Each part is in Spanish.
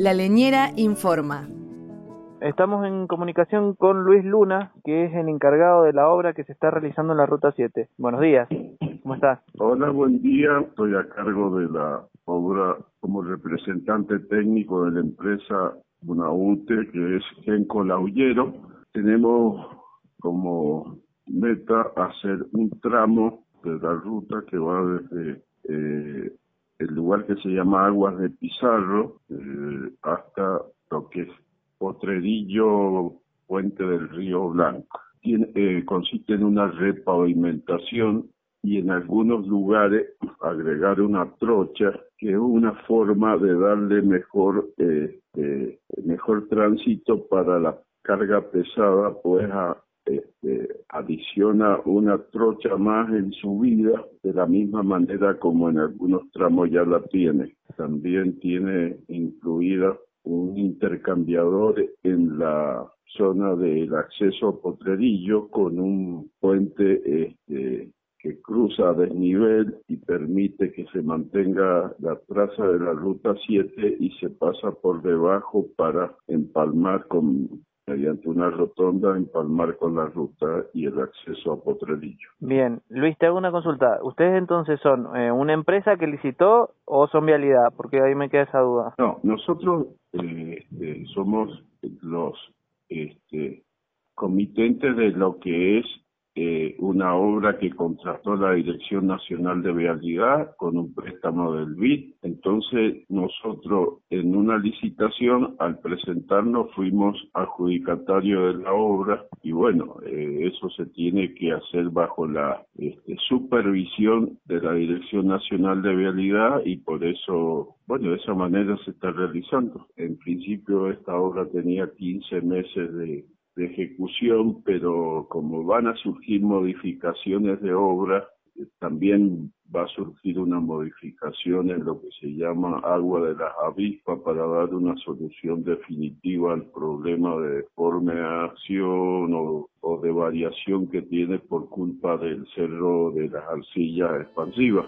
La Leñera informa. Estamos en comunicación con Luis Luna, que es el encargado de la obra que se está realizando en la Ruta 7. Buenos días, ¿cómo estás? Hola, buen día. Estoy a cargo de la obra como representante técnico de la empresa Bunaute, que es Genco Laullero. Tenemos como meta hacer un tramo de la ruta que va desde el lugar que se llama Aguas de Pizarro hasta lo que es Potrerillo, Puente del Río Blanco. Consiste en una repavimentación y en algunos lugares agregar una trocha, que es una forma de darle mejor tránsito para la carga pesada, pues adiciona una trocha más en subida, de la misma manera como en algunos tramos ya la tiene. También tiene incluida un intercambiador en la zona del acceso a Potrerillo con un puente que cruza a desnivel y permite que se mantenga la traza de la Ruta 7 y se pasa por debajo para empalmar mediante una rotonda, empalmar con la ruta y el acceso a Potrerillo. Bien, Luis, te hago una consulta. ¿Ustedes entonces son una empresa que licitó o son Vialidad? Porque ahí me queda esa duda. No, nosotros somos los comitentes de lo que es una obra que contrató la Dirección Nacional de Vialidad con un préstamo del BID. Entonces nosotros en una licitación, al presentarnos, fuimos adjudicatarios de la obra y bueno, eso se tiene que hacer bajo la supervisión de la Dirección Nacional de Vialidad y por eso, bueno, de esa manera se está realizando. En principio esta obra tenía 15 meses de ejecución, pero como van a surgir modificaciones de obra, también va a surgir una modificación en lo que se llama agua de las avispas para dar una solución definitiva al problema de deformación o de variación que tiene por culpa del cerro de las arcillas expansivas.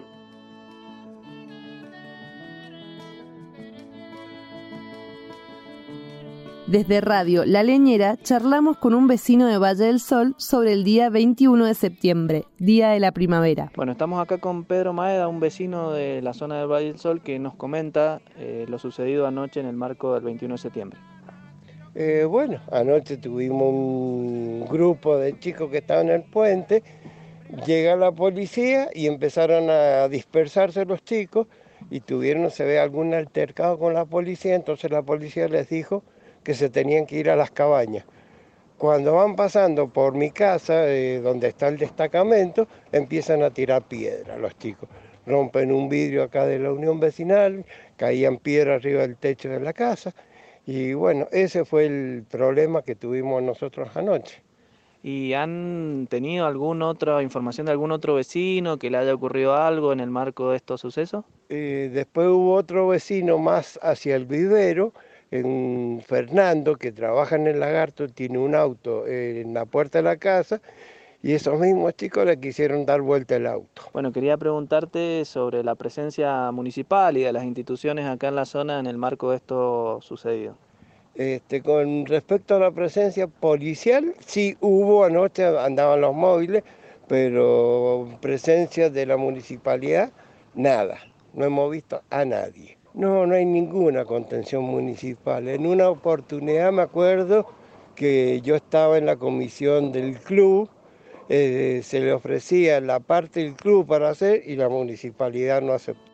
Desde Radio La Leñera charlamos con un vecino de Valle del Sol sobre el día 21 de septiembre, Día de la Primavera. Bueno, estamos acá con Pedro Maeda, un vecino de la zona del Valle del Sol, que nos comenta lo sucedido anoche en el marco del 21 de septiembre. Bueno, anoche tuvimos un grupo de chicos que estaban en el puente, llega la policía y empezaron a dispersarse los chicos y tuvieron, se ve, algún altercado con la policía, entonces la policía les dijo que se tenían que ir a las cabañas. Cuando van pasando por mi casa, donde está el destacamento, empiezan a tirar piedras los chicos. Rompen un vidrio acá de la Unión Vecinal, caían piedras arriba del techo de la casa. Y bueno, ese fue el problema que tuvimos nosotros anoche. ¿Y han tenido alguna otra información de algún otro vecino que le haya ocurrido algo en el marco de estos sucesos? Después hubo otro vecino más hacia el vivero, en Fernando, que trabaja en el Lagarto, tiene un auto en la puerta de la casa y esos mismos chicos le quisieron dar vuelta el auto. Bueno, quería preguntarte sobre la presencia municipal y de las instituciones acá en la zona en el marco de esto sucedido. Con respecto a la presencia policial, sí hubo anoche, andaban los móviles, pero presencia de la municipalidad, nada, no hemos visto a nadie. No hay ninguna contención municipal. En una oportunidad me acuerdo que yo estaba en la comisión del club, se le ofrecía la parte del club para hacer y la municipalidad no aceptó.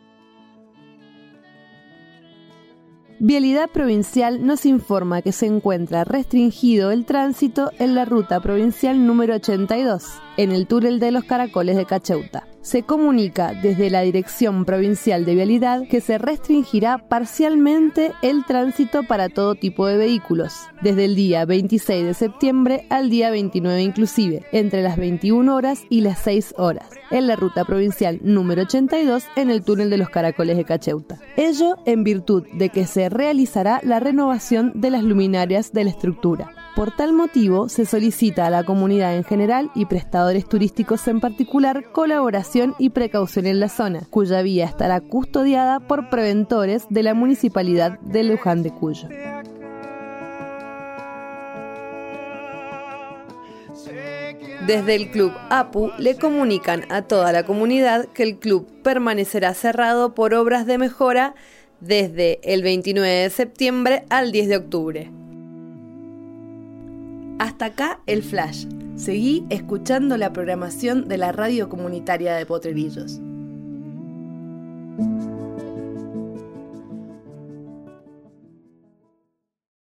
Vialidad Provincial nos informa que se encuentra restringido el tránsito en la ruta provincial número 82, en el túnel de los Caracoles de Cacheuta. Se comunica desde la Dirección Provincial de Vialidad que se restringirá parcialmente el tránsito para todo tipo de vehículos, desde el día 26 de septiembre al día 29 inclusive, entre las 21 horas y las 6 horas, en la ruta provincial número 82 en el túnel de los Caracoles de Cacheuta. Ello en virtud de que se realizará la renovación de las luminarias de la estructura. Por tal motivo, se solicita a la comunidad en general y prestadores turísticos en particular colaboración y precaución en la zona, cuya vía estará custodiada por preventores de la Municipalidad de Luján de Cuyo. Desde el Club APU le comunican a toda la comunidad que el club permanecerá cerrado por obras de mejora desde el 29 de septiembre al 10 de octubre. Hasta acá el flash. Seguí escuchando la programación de la radio comunitaria de Potrerillos.